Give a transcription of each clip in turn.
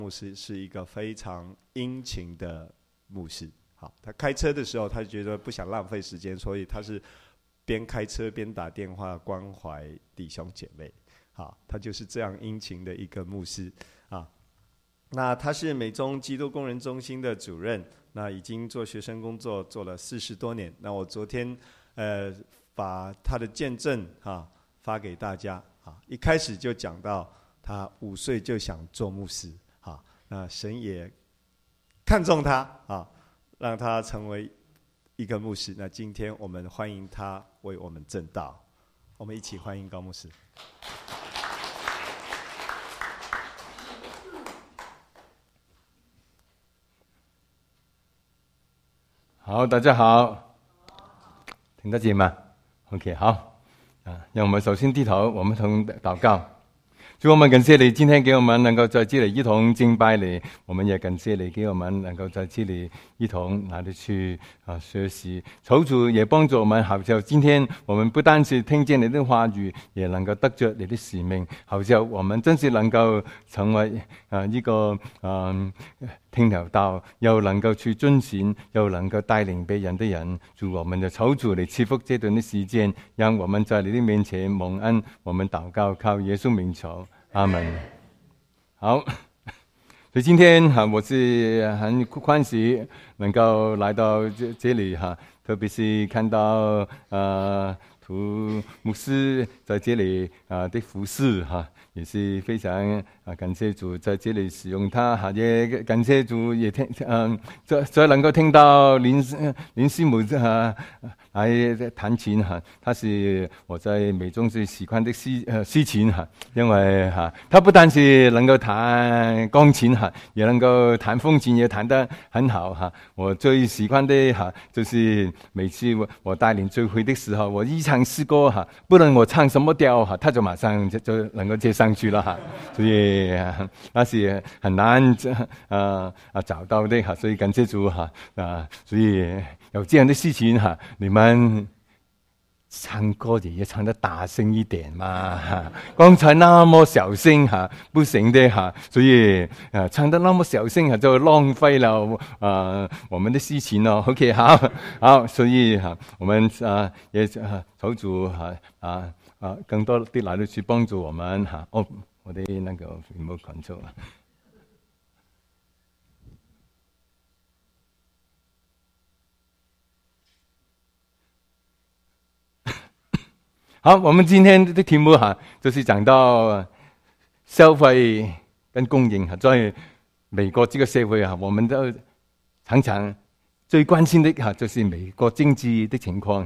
牧师是一个非常殷勤的牧师。好，他开车的时候，他觉得不想浪费时间，所以他是边开车边打电话关怀弟兄姐妹。好，他就是这样殷勤的一个牧师啊。那他是美中基督工人中心的主任，那已经做学生工作做了40多年。那我昨天把他的见证发给大家啊。一开始就讲到他5岁就想做牧师啊，那神也看中他啊，让他成为一个牧师。那今天我们欢迎他为我们证道，我们一起欢迎高牧师。 好，大家好，听得见吗 ？OK， 好让我们首先低头，我们同祷告。主，我们感谢你今天给我们能够在这里一同敬拜你，我们也感谢你给我们能够在这里一同来的去学习。求主也帮助我们，好像今天我们不单是听见你的话语，也能够得着你的使命，好像我们真是能够成为一个听了道，又能够去遵循，又能够带领别人的人。主，我们就求主你赐福这段的时间，让我们在你的面前蒙恩。我们祷告，靠耶稣名求，阿门。好，所以今天我是很欢喜能够来到这里特别是看到涂牧师在这里的服侍也是非常感谢主在这里使用他也感谢主也再能够听到林师母来弹琴他是我在美中最喜欢的诗琴因为他不单是能够弹钢琴也能够弹风琴，也弹得很好我最喜欢的就是每次我带领聚会的时候，我一唱诗歌不论我唱什么调他就马上就能够接上去了所以那是很难找到的所以感谢主所以有这样的事情你们唱歌也要唱得大声一点嘛刚才那么小声不行的所以唱得那么小声就浪费了我们的事情了 OK 好所以我们也求主更多的来去帮助我们我的那个 remote control 好，我们今天的题目就是讲到消费跟供应在美国这个社会我们都常常最关心的就是美国经济的情况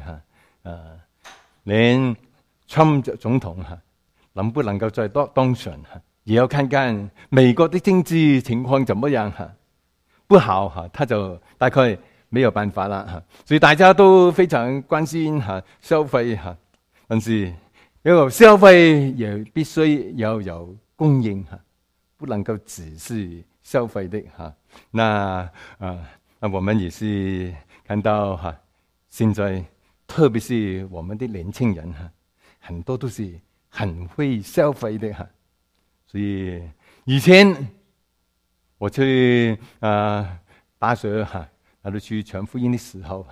连 Trump 总统能不能够再当选也要看看美国的经济情况怎么样不好他就大概没有办法了所以大家都非常关心消费但是要消费也必须要有供应不能够只是消费的那我们也是看到现在特别是我们的年轻人很多都是很会消费的所以以前我去大学那里去传福音的时候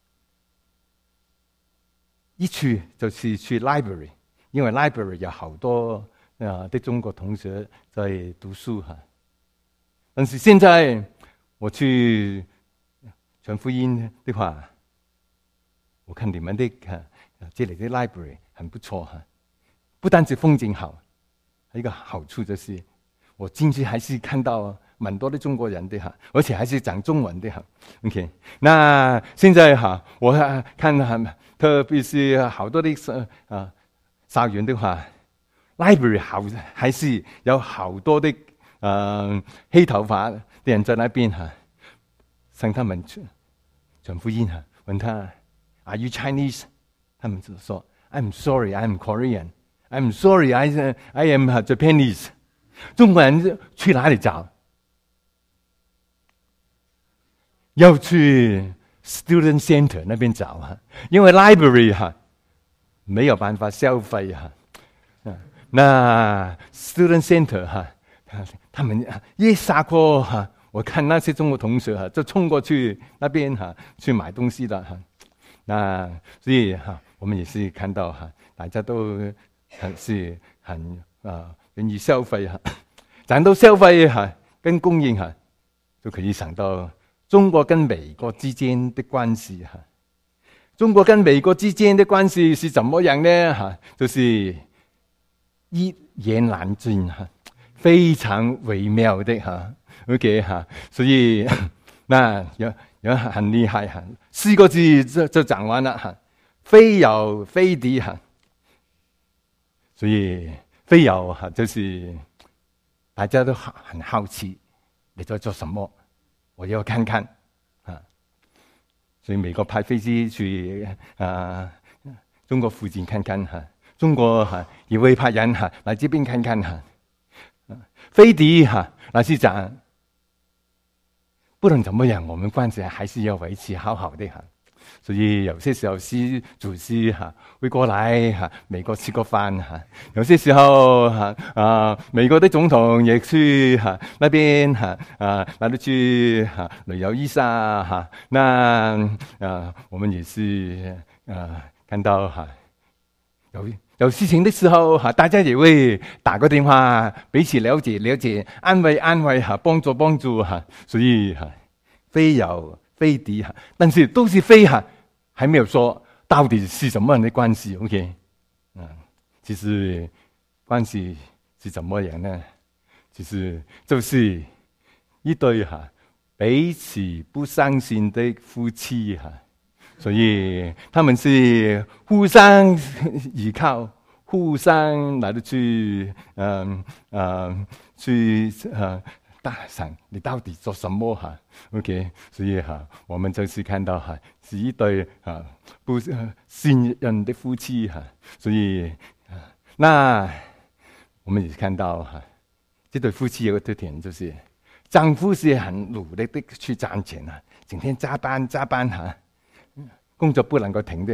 一去就是去 library， 因为 library 有好多的中国同学在读书但是现在我去传福音的话，我看你们的这里的 library 很不错不单是风景好，一个好处就是我进去还是看到蛮多的中国人的而且还是讲中文的OK， 那现在我看特别是好多的校园的话 library 还是有好多的黑头发的人在那边向他们传福音问他 Are you Chinese？ 他们就说 I'm sorry, I'm Korean. I'm sorry, I am Japanese. 中国人去哪里找？要去 Student Center 那边找因为 Library 没有办法消费那 Student Center 他们一下课我看那些中国同学就冲过去那边去买东西了那所以我们也是看到大家都是很愿意消费讲到消费跟供应就可以想到中国跟美国之间的关系中国跟美国之间的关系是怎么样呢就是一言难尽非常微妙的OK 所以那有很厉害4个字就讲完了非友非敌所以非友就是大家都很好奇你在做什么，我要看看所以美国派飞机去中国附近看看中国也会派人来这边看看非敌那是讲不论怎么样我们关系还是要维持好好的所以有些时候习主席会过来美国吃个饭有些时候美国的总统也去那边来到去旅游一下那我们也是看到有事情的时候大家也会打个电话彼此了解了解安慰安慰帮助帮助所以非友非敌但是都是非还没有说到底是什么样的关系 OK 其实关系是怎么样呢其实就是一对彼此不相信的夫妻所以他们是互相依靠互相来去大想你到底做什么OK 所以我们就是看到是一对不信任的夫妻所以那我们也看到这对夫妻有个特点就是丈夫是很努力的去赚钱整天加班工作不能够停的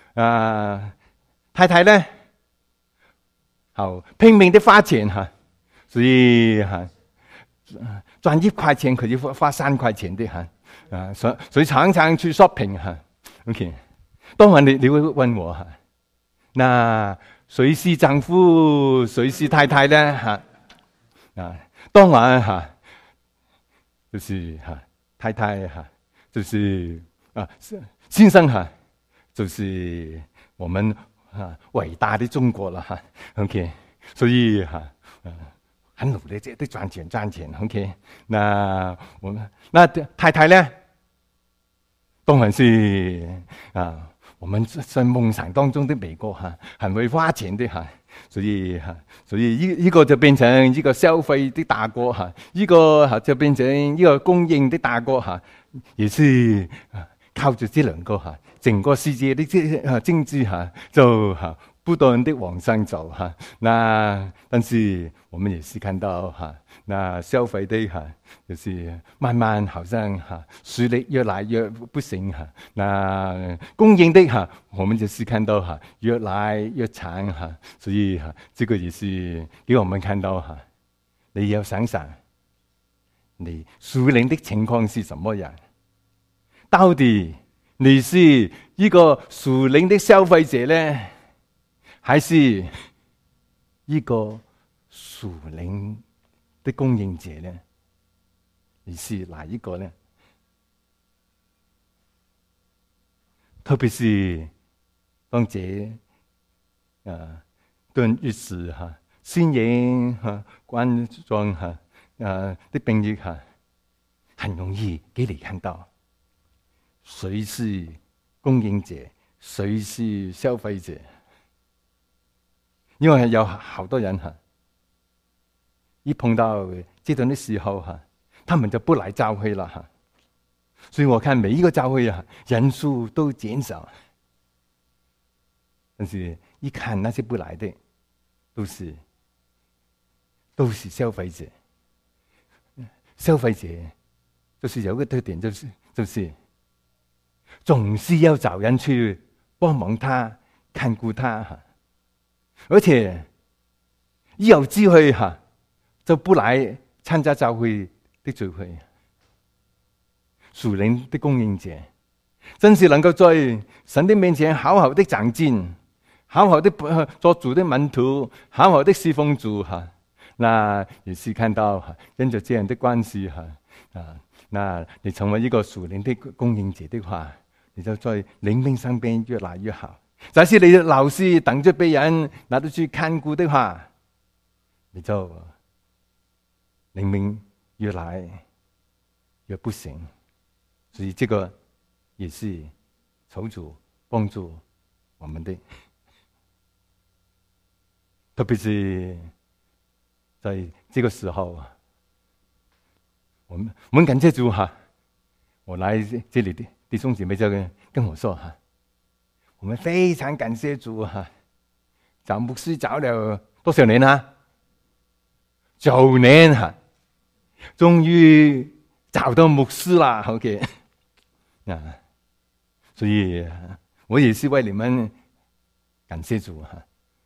太太呢好拼命的花钱所以赚1块钱可以花3块钱的所以常常去 shopping OK 当然你会问我那谁是丈夫谁是太太呢当然就是太太就是先生就是我们伟大的中国了OK 所以很努力的赚钱 OK 那我们那太太呢当然是我们在梦想当中的美国很会花钱的所以一个就变成一个消费的大国一个就变成一个供应的大国也是靠着这2个整个世界的经济就不断的往上走那但是我们也是看到那消费的就是慢慢好像实力越来越不行那供应的我们就是看到越来越长所以这个也是给我们看到你要想想你属灵的情况是什么样到底你是一个属灵的消费者呢还是一个属灵的供应者呢你是哪一个呢特别是当这段日子新型冠状的病疫很容易给你看到谁是供应者谁是消费者因为有好多人一碰到这段的时候他们就不来教会了所以我看每一个教会人数都减少但是一看那些不来的都是消费者消费者就是有个特点就是总是要找人去帮忙他看顾他而且一有机会就不来参加教会的聚会。属灵的供应者，真是能够在神的面前好好的長進，好好的做主的門徒，好好的侍奉主哈。那也是看到因着這樣的關係那你成為一個屬靈的供應者的話，你就在靈命上邊越來越好。假使你老是等着別人拿到去看顧的話，你就靈命越來越不行。所以這個也是求主幫助我們的，特別是在這個時候，我們感謝主哈。我來這裡的弟兄姊妹就跟我說哈，我們非常感謝主哈。找牧師找了多少年啊？9年哈，終於找到牧師啦。OK。所以我也是為你們感謝主哈。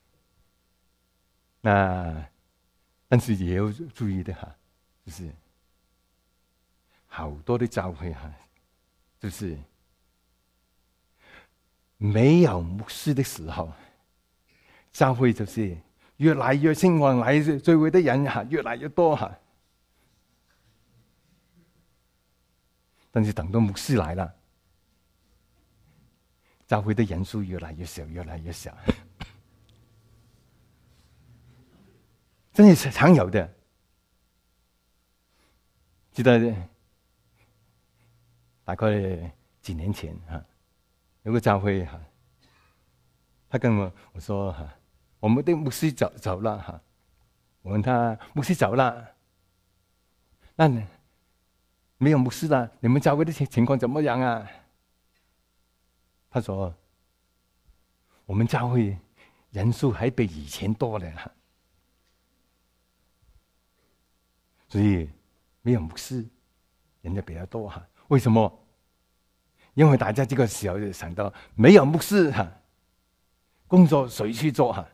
但是也要注意的哈，就是好多的教會哈，就是沒有牧師的時候，教會就是越來越興旺，來聚會的人哈越來越多哈。但是等到牧師來了，教會的人數越來越少，越來越少，真係常有的。記得大概幾年前有個教會他跟我說我們的牧師走了我問他牧師走了，那沒有牧師了，你們教會的情況怎麼樣啊？他說我們教會人數還比以前多了，所以沒有牧師，人就比較多哈。為什麼？因為大家這個時候就想到沒有牧師工作誰去做哈？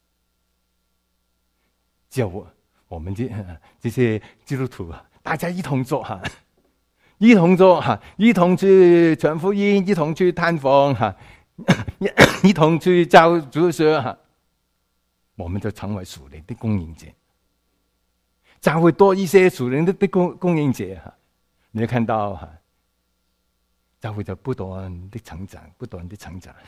只有我們這些基督徒大家一同做哈。一同做一同去傳福音，一同去探訪一同去教主學我們就成為屬靈的供應者。教會多一些屬靈的供應者你就看到教會就不斷的成長，不斷的成長。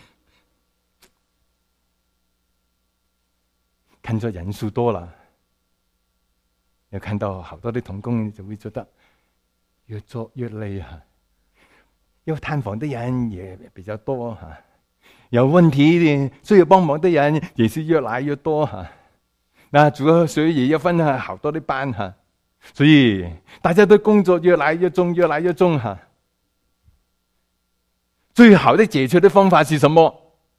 看着人數多了，又看到好多的同工，就會覺得越做越累因為探訪的人也比較多有問題的需要幫忙的人也是越來越多那主要所以也要分好多的班所以大家都工作越來越重，越來越重最好的解決的方法是什麼？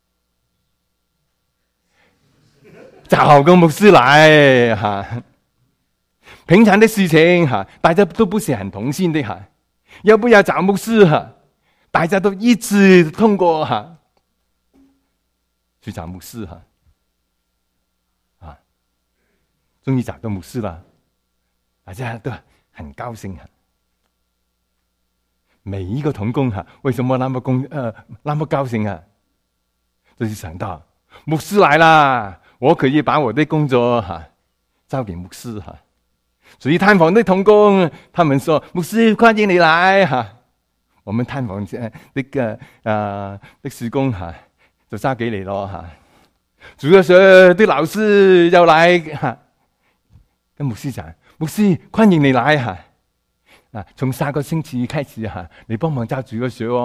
找個牧師來平常的事情大家都不是很同心的要不要找牧師大家都一致通過去找牧師終於找到牧師了，大家都很高興每一個同工為什麼那麼高興就是想到牧師來了，我可以把我的工作交給牧師所以探訪的同工他們說牧師歡迎你來我們探訪的事工就交給你咯主要是的老師要來跟牧師講，牧師歡迎你來從下個星期開始你幫忙教主要學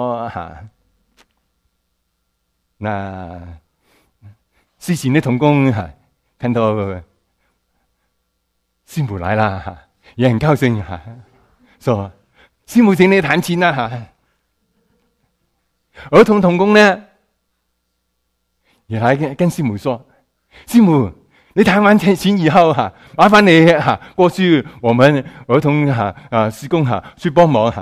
那之前的同工看到師母來了也很高興說師母請你彈琴兒童同工呢也來跟師母說，師母你彈完琴以後麻煩你過去我們兒童事工去幫忙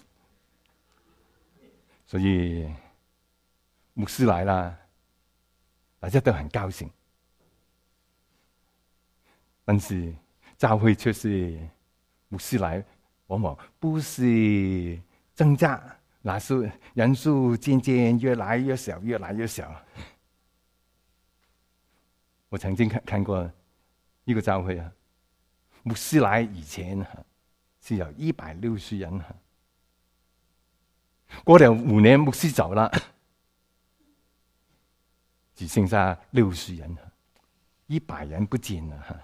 所以牧師來了大家都很高興，但是教会却是牧师来，往往不是增加，那是人数渐渐越来越小，越来越小。我曾经看过一个教会啊，牧师来以前是有160人，过了5年，牧师走了，只剩下60人，100人不见了。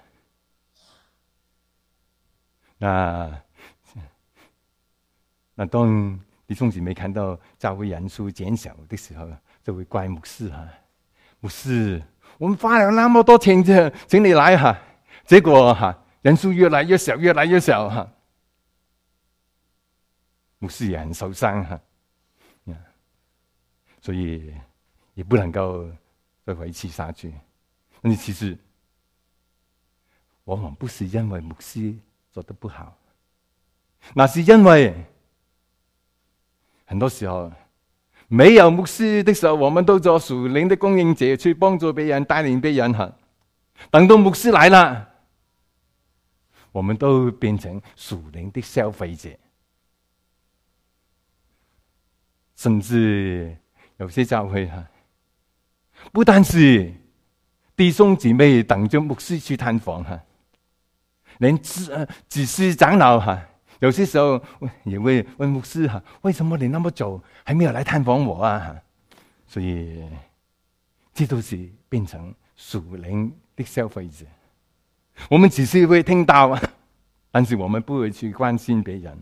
那当弟兄姊妹看到教会人数减少的时候，就会怪牧师牧师，我们花了那么多钱请你来结果人数越来越小，越来越小牧师也很受伤所以也不能够再维持下去。但是其实往往不是因为牧师做得不好，那是因为很多时候没有牧师的时候，我们都做属灵的供应者，去帮助别人，带领别人等到牧师来了，我们都变成属灵的消费者。甚至有些教会不但是弟兄姊妹等着牧师去探访连只是长老有些时候也会问牧师为什么你那么久还没有来探访我所以这都是变成属灵的消费者。我们只是会听到但是我们不会去关心别人。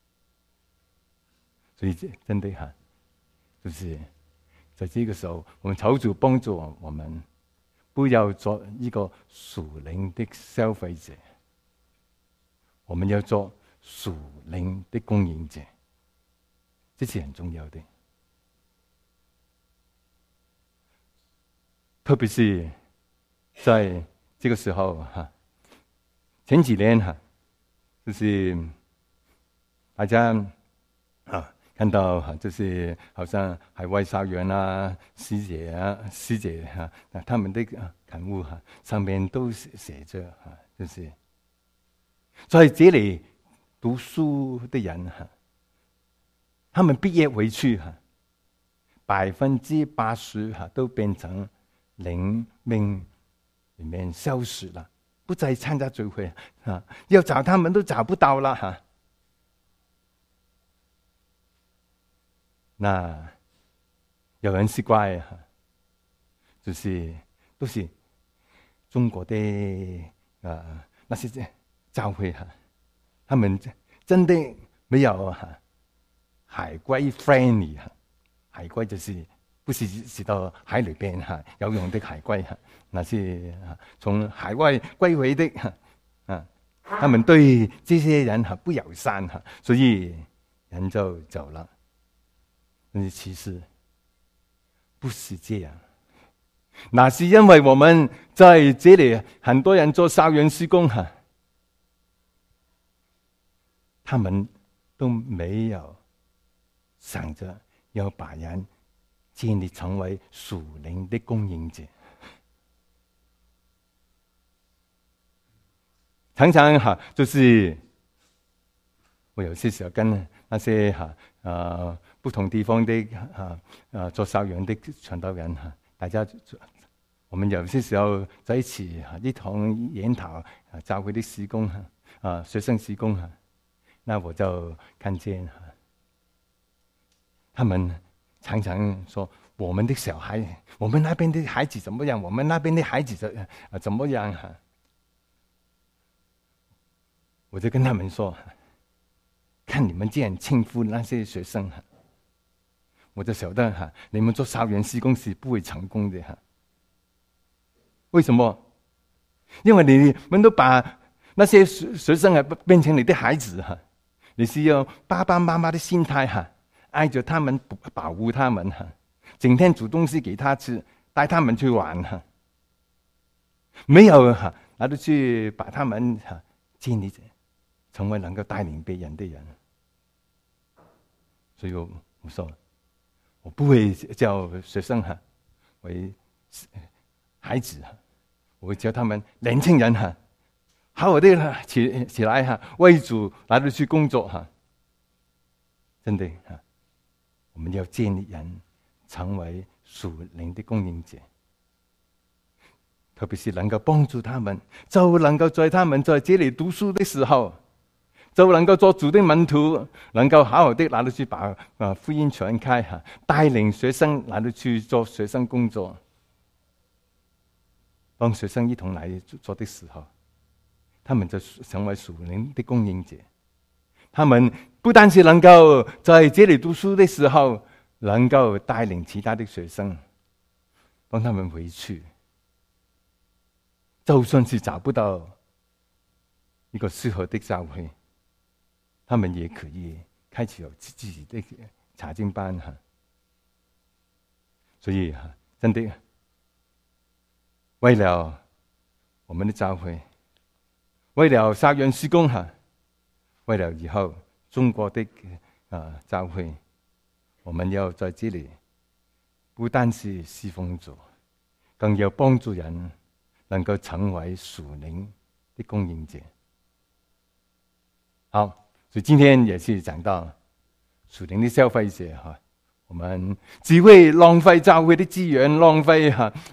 所以真的就是在这个时候，我们求主帮助我们，不要做一个属灵的消费者，我们要做属灵的供应者，这是很重要的。特别是在这个时候前几年就是大家看到就是好像海外校园师姐他们的刊物上面都写着就是在这里读书的人他们毕业回去80%都变成灵命里面消失了，不再参加聚会要找他们都找不到了那有人是怪就是都是中国的那些教会他们真的没有海归 friendly 海归就是不是到海里边游泳的海归那是从海外归回的他们对这些人不友善所以人就走了。但是其实不是这样，那是因为我们在这里很多人做校园事工他们都没有想着要把人建立成为属灵的供应者。常常就是我有些时候跟那些不同地方的做校园的传道人大家我们有些时候在一起一同研讨教会的事工学生事工那我就看见他们常常说我们的小孩，我们那边的孩子怎么样，我们那边的孩子怎么样我就跟他们说，看你们这样轻浮那些学生我就晓得你们做校园事工是不会成功的为什么？因为你们都把那些学生变成你的孩子你是用爸爸妈妈的心态爱着他们，保护他们整天煮东西给他吃，带他们去玩没有拿着去把他们建立成为能够带领别人的人。所以我说我不会叫学生为孩子我会叫他们年轻人好好的起来哈，为主来到去工作哈。真的哈，我们要建立人成为属灵的供应者，特别是能够帮助他们，就能够在他们在这里读书的时候，就能够做主的门徒，能够好好的来到去把福音传开哈，带领学生来到去做学生工作。当学生一同来做的时候，他们就成为属灵的供应者。他们不单是能够在这里读书的时候，能够带领其他的学生，当他们回去，就算是找不到一个适合的教会，他们也可以开启有自己的查经班哈。所以真的为了我们的教会，为了沙园施工哈，为了以后中国的教会，我们要在这里不单是侍奉主，更要帮助人能够成为属灵的供应者。好，所以今天也是讲到属灵的消费者哈。我们只会浪费教会的资源，浪费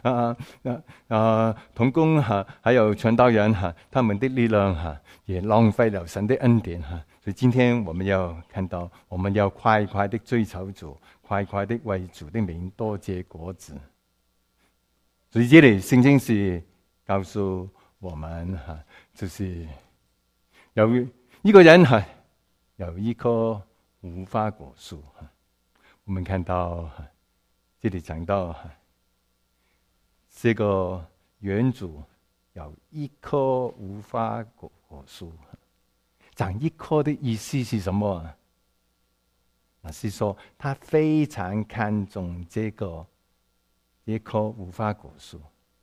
同工还有传道人他们的力量也浪费了神的恩典所以今天我们要看到，我们要快快的追求主，快快的为主的名多结果子。所以这里圣经是告诉我们就是有一个人有一棵无花果树。我们看到这里讲到这个园主有一棵无花果树，长一棵的意思是什么？那是说他非常看重这棵无花果树。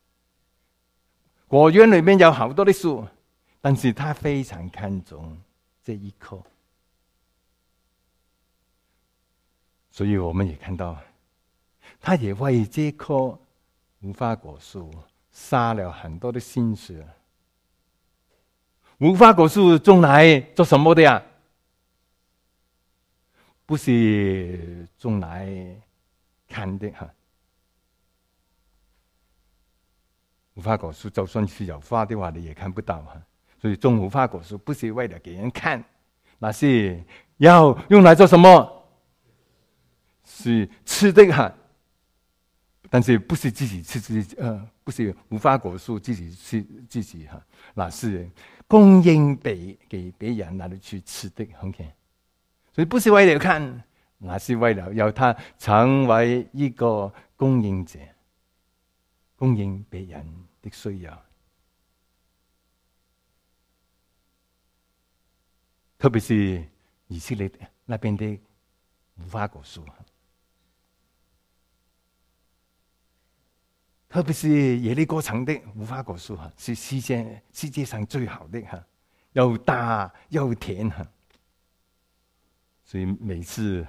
果园里面有好多的树，但是他非常看重这一棵。所以我们也看到，他也为这棵无花果树撒了很多的心血。无花果树种来做什么的呀？不是种来看的无花果树就算是有花的话，你也看不到所以种无花果树不是为了给人看，那是要用来做什么？是吃的但是不是自己吃不是无花果树自己吃自己那是供应给别人拿去吃的 OK。 所以不是为了看，那是为了要他成为一个供应者，供应别人的需要。特别是以色列那边的无花果树，特别是耶利哥城的无花果树是世界上最好的又大又甜所以每次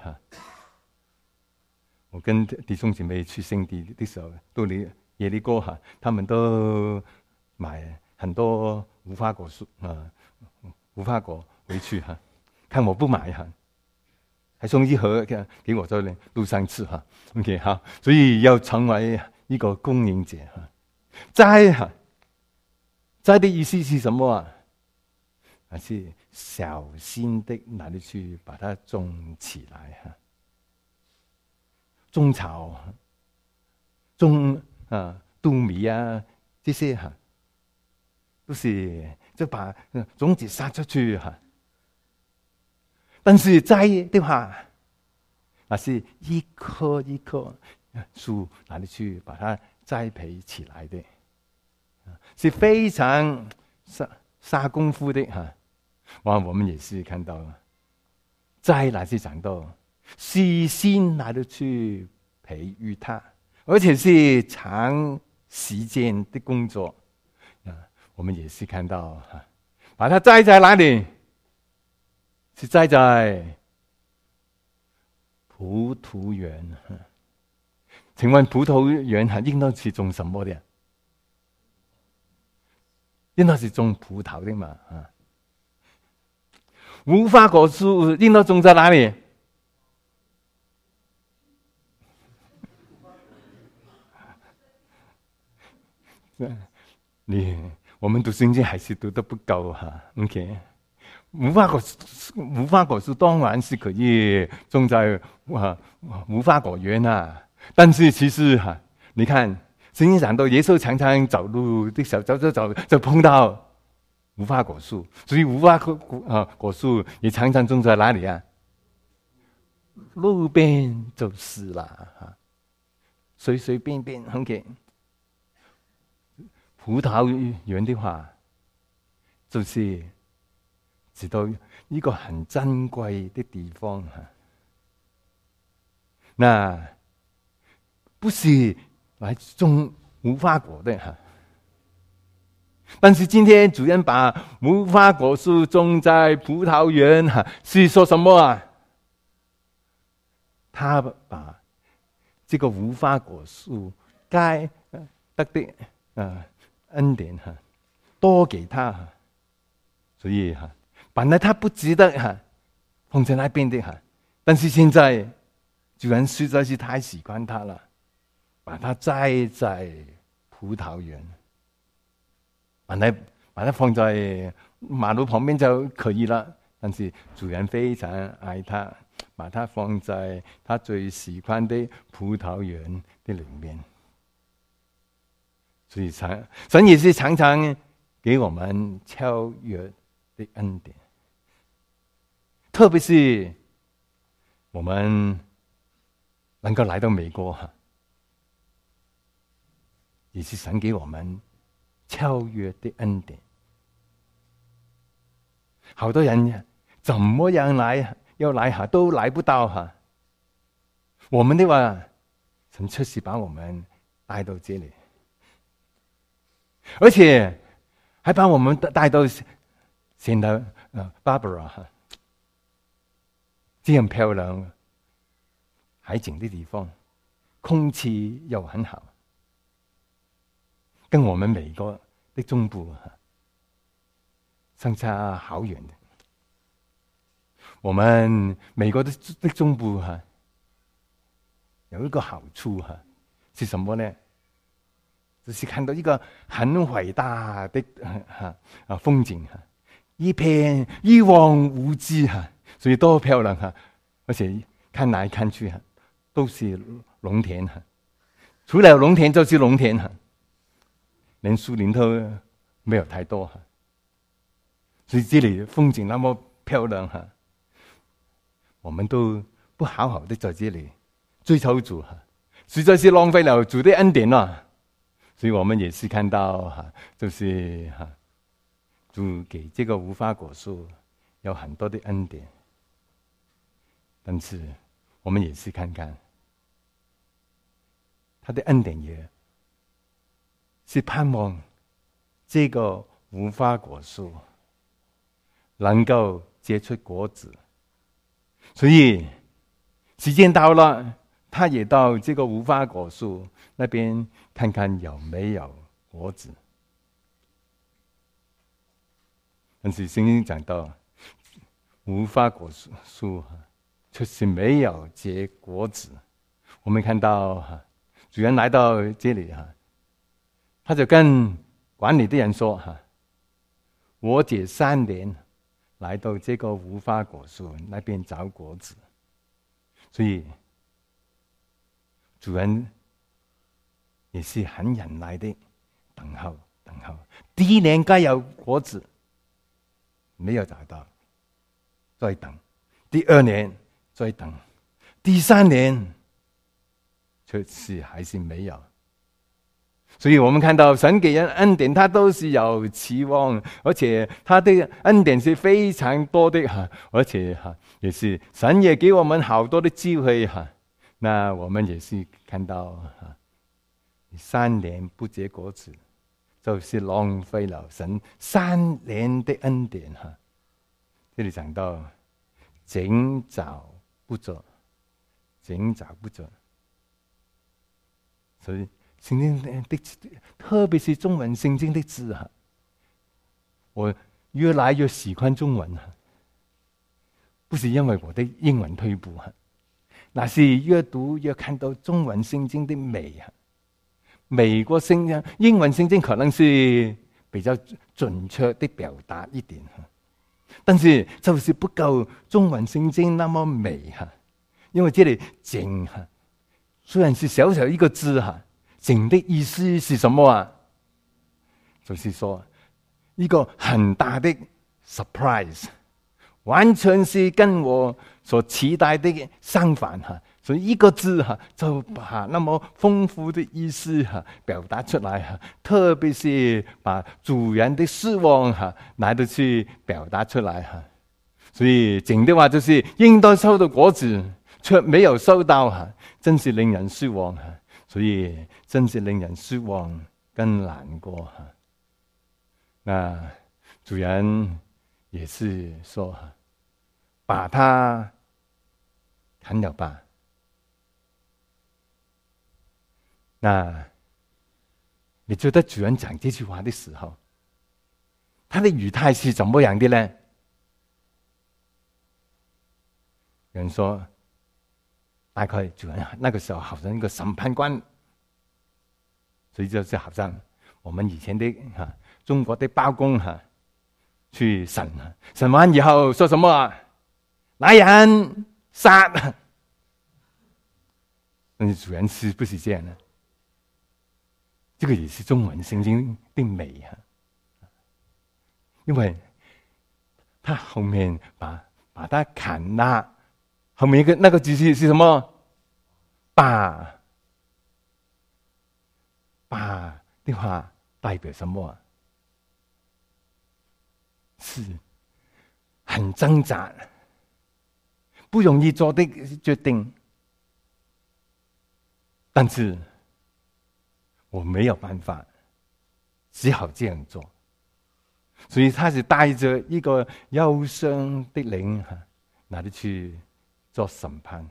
我跟弟兄姐妹去圣地的时候，到耶利哥他们都买很多无花果树无花果回去看我不买还送一盒给我在路上吃OK 好，所以要成为一个供应者栽的意思是什么还是小心的拿去把它种起来种草种稻米这些都是就把种子撒出去但是栽的话，那是一棵一棵树拿去把它栽培起来的，是非常下功夫的我们也是看到栽拿去长到细心拿去培育它，而且是长时间的工作我们也是看到把它栽在哪里？是栽在葡萄园。请问葡萄园应当是种什么的？ 应当是种葡萄的嘛啊。无花果树应当种在哪里？我们读圣经还是读得不够哈。OK， 无花果树当然是可以种在无花果园啊，但是其实哈，你看圣经讲到耶稣常常走路的时候，走就碰到无花果树，所以无花果树也常常种在哪里啊？路边就是了哈，随随便便 OK。葡萄园的话，就是知道一个很珍贵的地方哈。那不是来种无花果的哈。但是今天主人把无花果树种在葡萄园哈，是说什么啊？他把这个无花果树该得的恩典哈，多给他，所以哈，本来他不值得哈放在那边的哈，但是现在主人实在是太喜欢他了，把他栽在葡萄园，本来把它放在马路旁边就可以了，但是主人非常爱他，把它放在他最喜欢的葡萄园的里面。所以神也是常常给我们超越的恩典，特别是我们能够来到美国哈，也是神给我们超越的恩典。好多人怎么样来要来哈都来不到哈，我们的话，神确实把我们带到这里。而且还把我们带到现在Barbara 哈，这样漂亮海景的地方，空气又很好，跟我们美国的中部相差好远的。我们美国的中部有一个好处是什么呢？就是看到一个很伟大的风景一片一望无际所以多漂亮而且看来看去都是农田除了农田就是农田连树林都没有太多所以这里风景那么漂亮我们都不好好的在这里追求主实在是浪费了主的恩典了。所以我们也是看到就是主给这个无花果树有很多的恩典，但是我们也是看看他的恩典也是盼望这个无花果树能够结出果子，所以时间到了，他也到这个无花果树那边看看有没有果子。但是圣经讲到无花果树确实没有结果子。我们看到主人来到这里他就跟管理的人说我这3年来到这个无花果树那边找果子，所以主人也是很忍耐的等候。第1年该有果子没有找到，再等；第2年再等；第3年确实还是没有。所以我们看到神给人恩典，他都是有期望，而且他的恩典是非常多的而且也是神也给我们好多的机会那我们也是看到3年不结果子，就是浪费了神3年的恩典这里讲到寻找不着，所以圣经的特别是中文圣经的字我越来越喜欢中文，不是因为我的英文退步，那是越读越看到中文圣经的美。美国圣经、英文圣经可能是比较准确的表达一点，但是就是不够中文圣经那么美。因为这里井虽然是小小一个字，井的意思是什么啊？就是说一个很大的 surprise， 完全是跟我所期待的相反。所以一个字就把那么丰富的意思表达出来，特别是把主人的失望来得去表达出来。所以井的话就是应当收到果子，却没有收到，真是令人失望。所以真是令人失望跟难过。那主人也是说，把它砍了吧。那你觉得主人讲这句话的时候，他的语态是怎么样的呢？有人说，大概主人那个时候好像一个审判官，所以就是好像我们以前的中国的包公去审完以后说什么来人杀。但是主人是不是这样呢？这个也是中文圣经的美，因为他后面把它砍了，后面那个字是什么？把的话代表什么？是很挣扎，不容易做的决定，但是我没有办法，只好这样做。所以他是带着一个忧伤的灵哪里去做审判。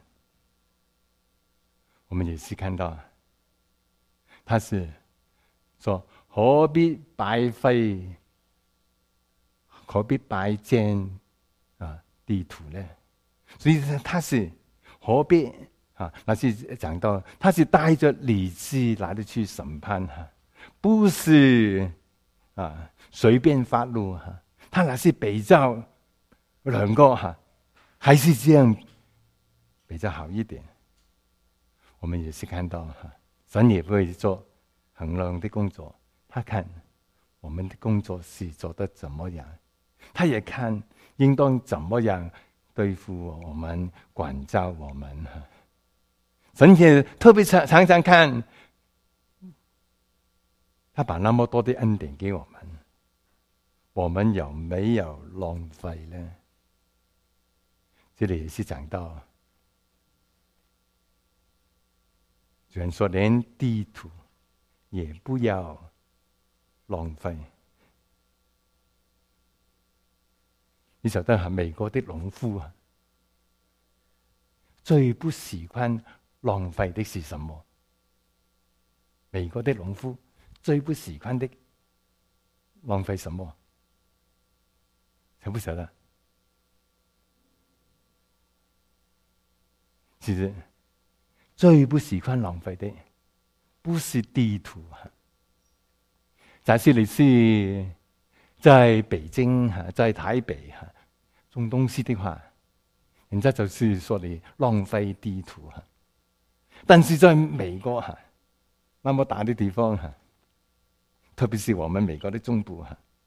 我们也是看到，他是说何必白费，何必白建地图呢？所以他是何必那是讲到他是带着理智来的去审判，不是随便发怒，他那是比较两个还是这样比较好一点。我们也是看到神也会做衡量的工作，他看我们的工作是做得怎么样，他也看应当怎么样对付我们，管教我们。神也特别常常看他把那么多的恩典给我们，我们有没有浪费呢？这里也是讲到主人说连地土也不要浪费。你晓得美国的农夫最不喜欢浪费的是什么？美国的农夫最不喜欢的浪费什么？晓不晓得？其实最不喜欢浪费的不是地图。假设你是在北京在台北种东西的话，人家就是说你浪费地图。但是在美国那么大的地方特别是我们美国的中部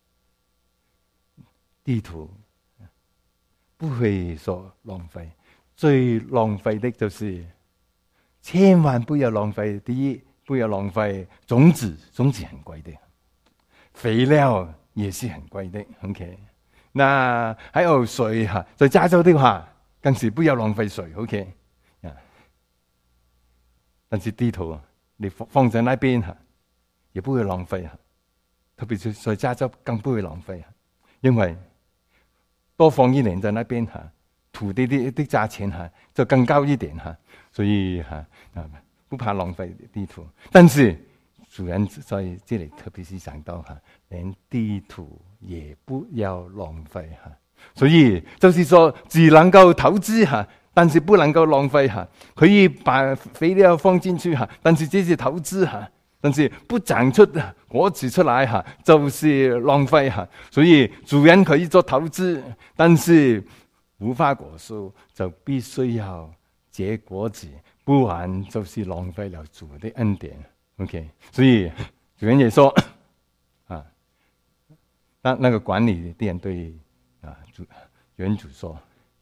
地图不会说浪费，最浪费的就是千万不要浪费。第一，不要浪费种子，种子很贵的，肥料也是很贵的。OK， 那还有水在加州的话，更是不要浪费水。OK， 但是地图你放在那边也不会浪费，特别是在加州更不会浪费，因为多放一年在那边土地的价钱就更高一点所以不怕浪费地图。但是主人在这里特别是讲到连地图也不要浪费哈。所以就是说，只能够投资哈，但是不能够浪费哈。可以把肥料放进去哈，但是这是投资哈，但是不长出果子出来哈，就是浪费哈。所以主人可以做投资，但是无花果树就必须要结果子，不然就是浪费了主的恩典。OK， 所以主人也说啊，那个管理的人对原主说：“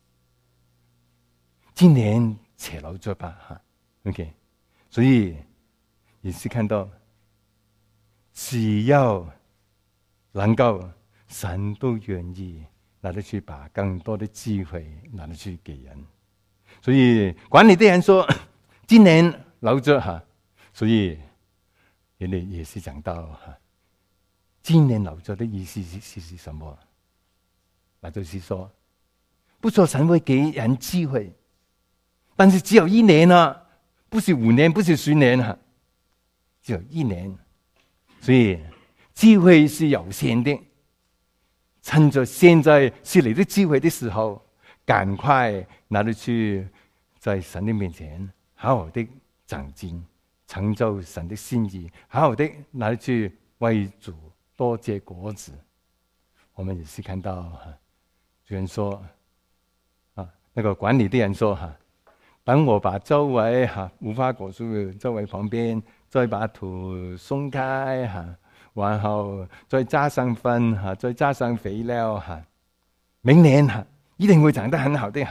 今年且留着吧。”哈 ，OK， 所以也是看到，只要能够神都愿意拿得去把更多的机会拿得去给人。所以管理的人说：“今年留着哈。”所以人哋也是讲到哈，今年留着的意思是什么？那就是说，不说神会给人机会，但是只有1年啊，不是5年，不是10年啊，只有1年。所以机会是有限的，趁着现在是你的机会的时候，赶快拿得去在神的面前好好的长进，成就神的心意，好好的拿得去为主多结果子。我们也是看到主人说那个管理的人说等我把周围无花果树周围旁边再把土松开然后再加上分再加上肥料明年一定会长得很好的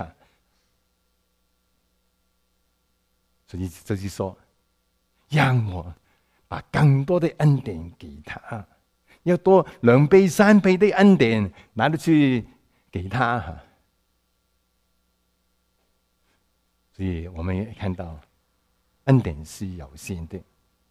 所以就是说，让我把更多的恩典给他，要多2倍3倍的恩典拿得去给他所以我们也看到恩典是有限的。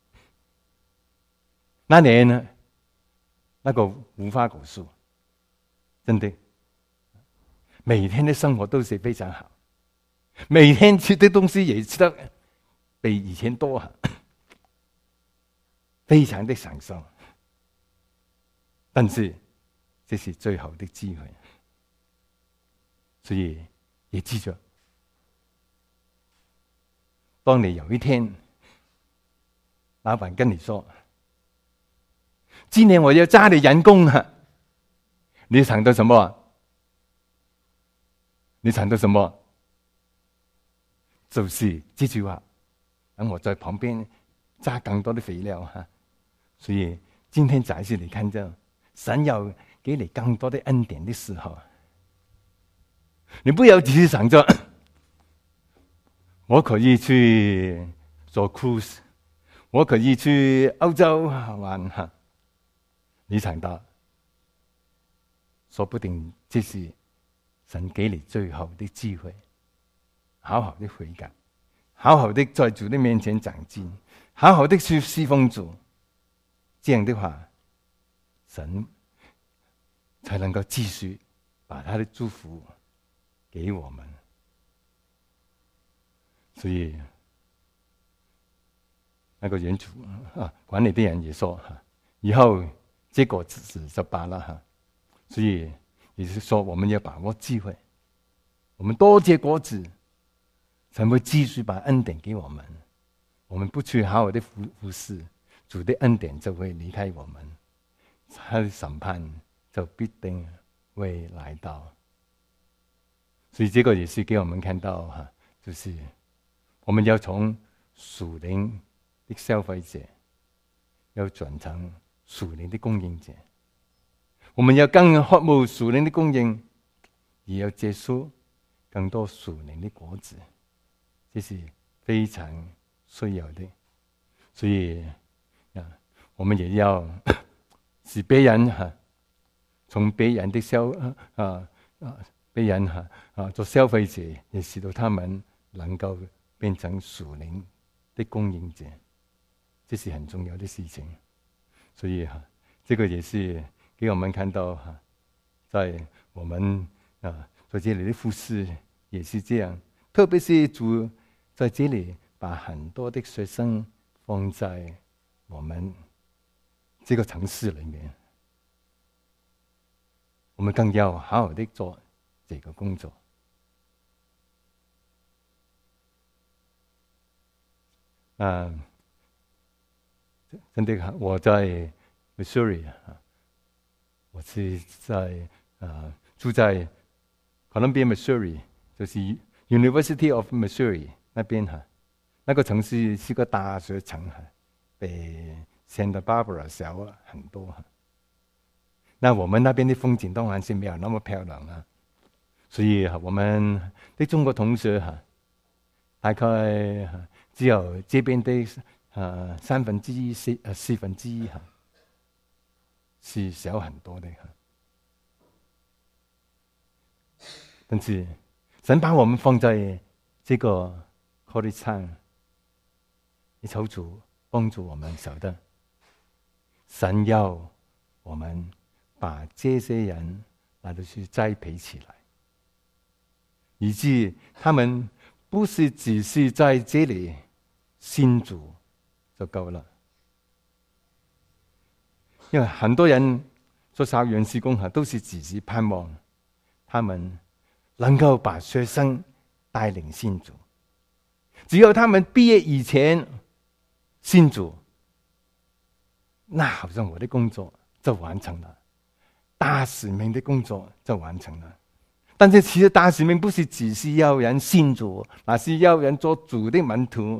那年呢，那个无花果树真的每天的生活都是非常好，每天吃的东西也吃得比以前多非常的享受。但是这是最好的机会，所以也记着，当你有一天老板跟你说今年我要加你人工你想到什么？你想到什么？就是这句话，等我在旁边加更多的肥料所以今天才是你看到神要给你更多的恩典的时候，你不要只是想着我可以去做 cruise， 我可以去欧洲玩你想到说不定这是神给你最好的机会，好好的悔改，好好的在主的面前长进，好好的去侍奉主，这样的话神才能够继续把他的祝福给我们。所以那个原主管理的人也说以后结果子就罢了所以也是说我们要把握机会，我们多结果子，才会继续把恩典给我们。我们不去好好的服侍，主的恩典就会离开我们，他的审判就必定会来到。所以这个也是给我们看到就是我们要从属灵的消费者要转成属灵的供应者，我们要更渴慕属灵的供应，也要结出更多属灵的果子，这是非常需要的。所以我们也要使别人从别人的别人做消费者，也使到他们能够变成属灵的供应者，这是很重要的事情。所以这个也是给我们看到在我们在这里的服事也是这样，特别是主在这里把很多的学生放在我们这个城市里面， 我们更要好好的做这个工作。真的，我在 Missouri 我是在住在 Columbia Missouri， 就是 University of Missouri 那边那个城市是个大学城比 Santa Barbara 小很多那我们那边的风景当然是没有那么漂亮所以我们的中国同学大概只有这边的1/3、1/4是小很多的但是神把我们放在这个 college town， 你求主帮助我们晓得，神要我们把这些人来到去栽培起来，以致他们不是只是在这里信主就够了。因为很多人做校园事工都是只是盼望他们能够把学生带领信主，只有他们毕业以前信主，那好像我的工作就完成了，大使命的工作就完成了。但是其实大使命不是只是要人信主，而是要人做主的门徒，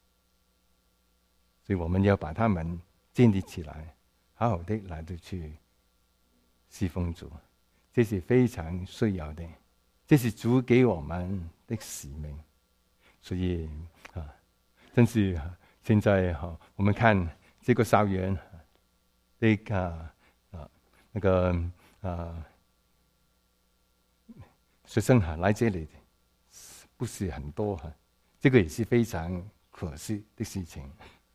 所以我们要把他们建立起来，好好的来到去侍奉主，这是非常需要的，这是主给我们的使命。所以真是现在我们看这个校园的那个学生来这里不是很多这个也是非常可惜的事情。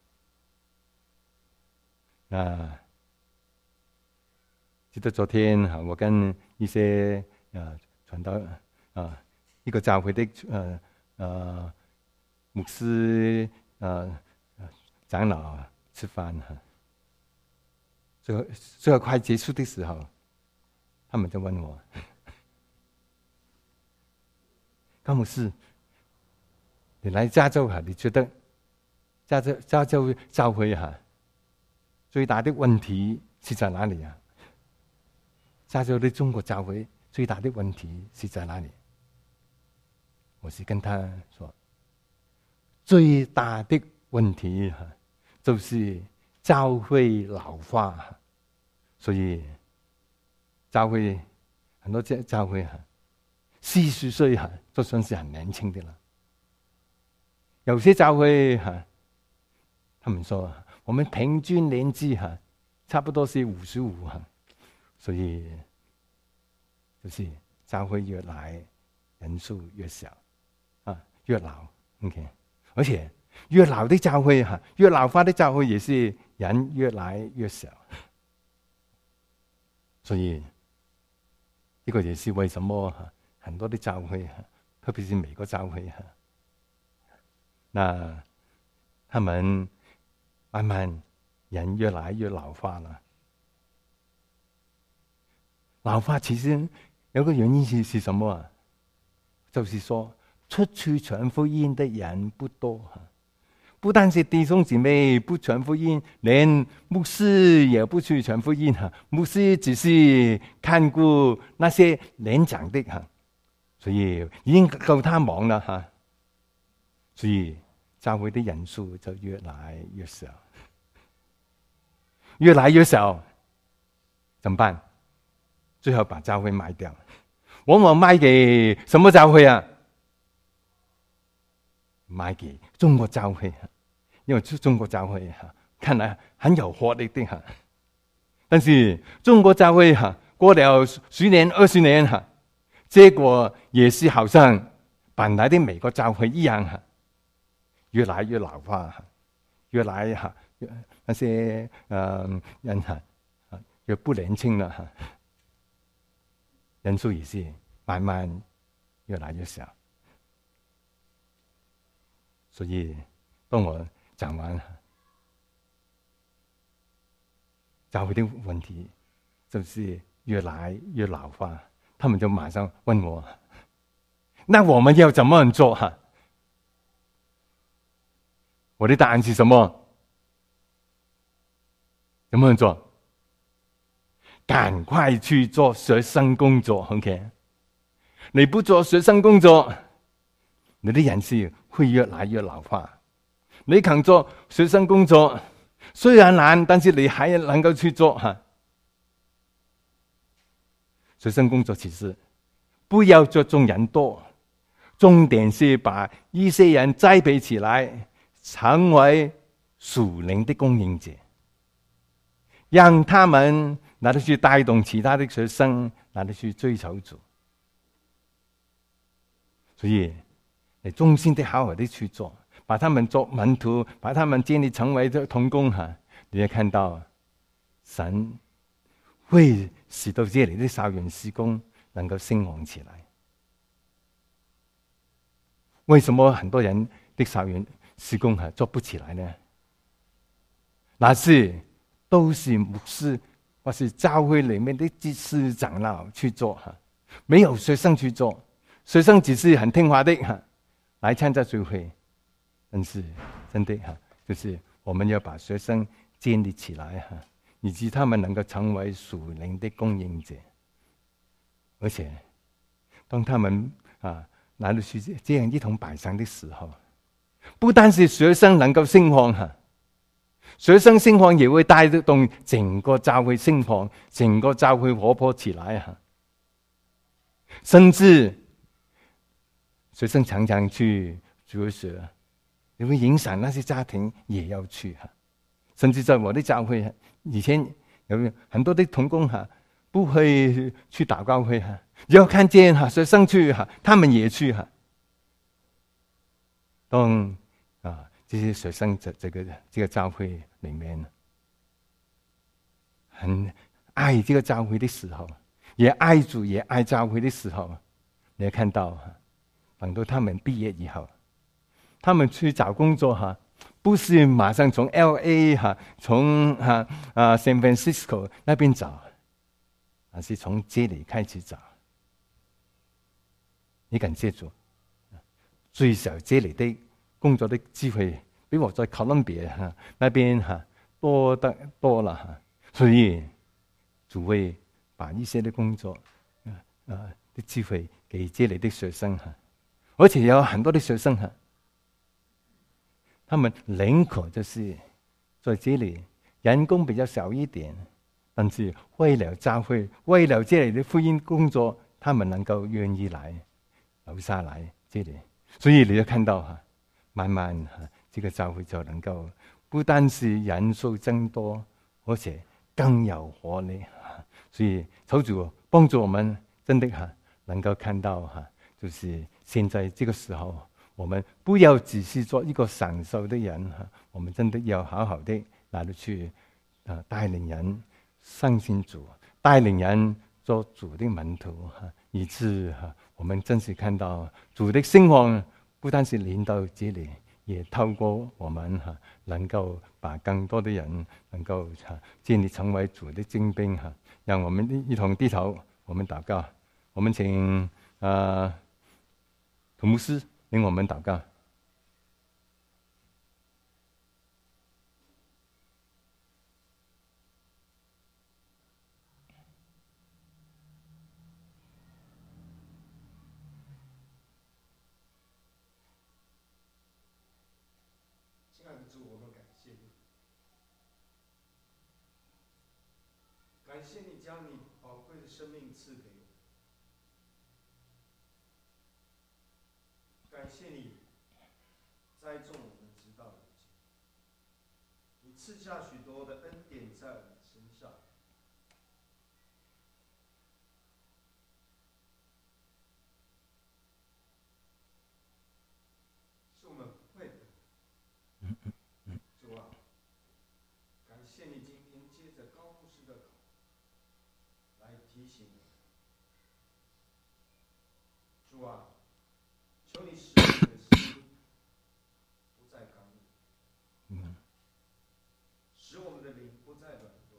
记得昨天我跟一些传道一个教会的牧师长老吃饭最后快结束的时候，他们就问我：高牧师，你来加州你觉得加州教会最大的问题是在哪里加州的中国教会最大的问题是在哪里？我是跟他说，最大的问题就是教会老化，所以教会很多教会40岁就算是很年轻的了。有些教会他们说我们平均年纪差不多是55，所以就是教会越来人数越小越老 OK， 而且越老的教会越老化的教会也是人越来越少，所以这个也是为什么很多的教会特别是美国教会那他们慢慢人越来越老化了。老化其实有个原因是什么就是说出去传福音的人不多不但是弟兄姊妹不传福音，连牧师也不去传福音牧师只是看顾那些年长的所以已经够他忙了所以教会的人数就越来越少，越来越少怎么办？最后把教会卖掉，往往卖给什么教会卖给中国教会，因为中国教会看来很有活力的但是中国教会过了10年20年结果也是好像本来的美国教会一样越来越老化，越来那些人越不年轻了人数也是慢慢越来越小。所以当我讲完教会的问题，就是越来越老化，他们就马上问我，那我们要怎么做哈？我的答案是什么？怎么做？赶快去做学生工作 ，OK？ 你不做学生工作，你的人是会越来越老化。你肯做学生工作，虽然难，但是你还能够去做哈。学生工作其实不要着重人多，重点是把一些人栽培起来，成为属灵的供应者，让他们拿得去带动其他的学生，拿得去追求主。所以你衷心的好好的去做，把他们做门徒，把他们建立成为同工哈，你会看到神会使到这里的校园事工能够兴旺起来。为什么很多人的校园事工做不起来呢？那是都是牧师或是教会里面的祭司长老去做，没有学生去做。学生只是很听话的来参加聚会，但是真的就是我们要把学生建立起来，以及他们能够成为属灵的供应者。而且当他们来到去这样一同摆上的时候，不单是学生能够兴旺，学生兴旺也会带动整个教会兴旺，整个教会活泼起来，甚至学生常常去主学，也会影响那些家庭也要去，甚至在我的教会以前有很多的同工不会去祷告会，要看见学生去他们也去。当这些学生在这个教会里面很爱这个教会的时候，也爱主也爱教会的时候，你会看到等到他们毕业以后，他们去找工作不是马上从 LA 从San Francisco 那边找，而是从这里开始找。你感谢主，最少这里的工作的机会比我在哥伦比亚那边多得多了，所以主会把一些的工作的机会给这里的学生，而且有很多的学生他们宁可就是在这里人工比较少一点，但是为了教会，为了这里的福音工作，他们能够愿意来留下来这里。所以你就看到慢慢这个教会就能够不单是人数增多，而且更有活力。所以求主帮助我们，真的能够看到就是现在这个时候，我们不要只是做一个享受的人，我们真的要好好的来到去带领人相信主，带领人做主的门徒，以致我们真是看到主的兴旺，不单是临到这里，也透过我们能够把更多的人能够建立成为主的精兵。让我们一同低头，我们祷告。我们请土牧师领我们祷告。 亲爱的主，我们感谢你，感谢你将你宝贵的生命赐给我，感谢你栽种我们直到如今，你赐下许多的恩典在我们身上，是我们不配的。主啊，感谢你今天接着高牧师的口来提醒我们。主啊，求你使我们的心不再刚硬，使我们的灵不再软弱。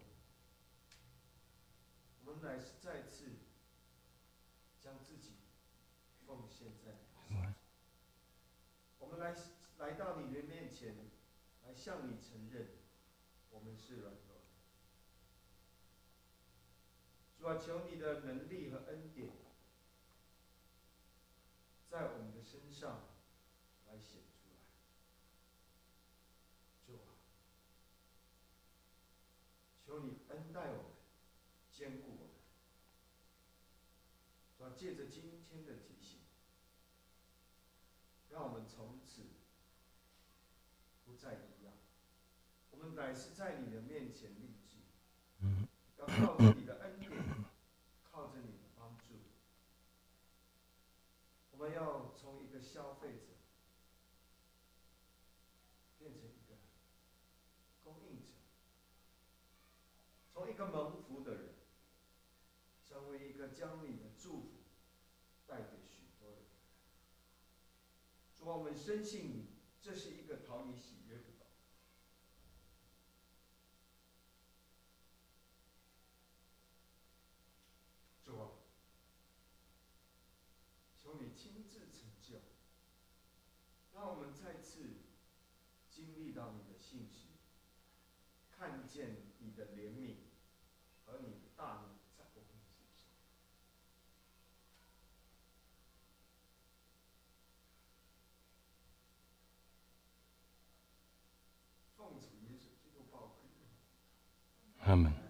来到你的面前，来向你承认，我们是软弱的。主啊，求你的能力和恩典，在我们的身上来显出来。主啊，求你恩待我们，坚固我们。主啊，借着今天的提醒，让我们从此不再一样。我们乃是在你的面前立志，要靠着你的恩典，靠着你的帮助，我们要从一个消费者变成一个供应者，从一个蒙福的人，成为一个将你的祝福带给许多人。主啊，我们深信你，这是一个讨你喜悦的道。主啊，求你亲自成就，让我们再次经历到你的信实，看见你的怜悯和你的大能在我们身上。奉主耶稣基督宝贵的名。 阿门。